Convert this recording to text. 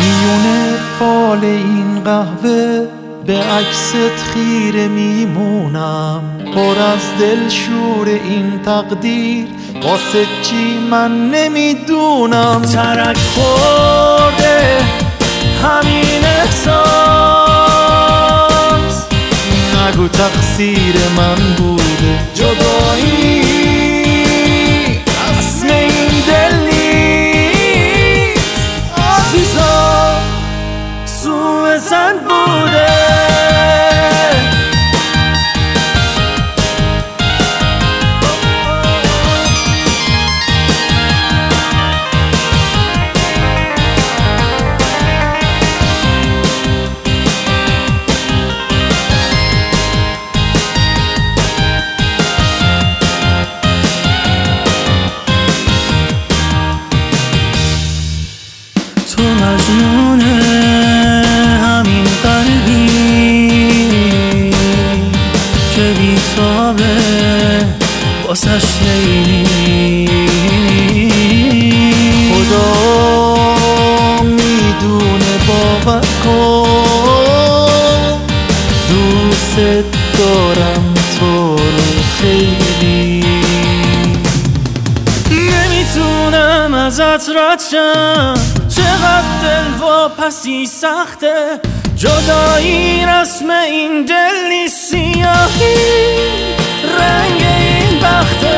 میونه فال این قهوه به عکست خیره میمونم، پر از دلشور این تقدیر واسه چی من نمیدونم. ترک خورده همین احساس، نگو تقصیر من بوده. جدایی رسم این دل نیست عزیزا، سوء ظن بوده. تو مجنون همین قلبی که بیتابه واسش لیلی. خدا میدونه باور کن، دوست دارم تو رو خیلی. نمیتونم ازت رد شم، چقدر دل واپسی سخته. جدایی رسم این دل نیست، سیاهی رنگ این بخته.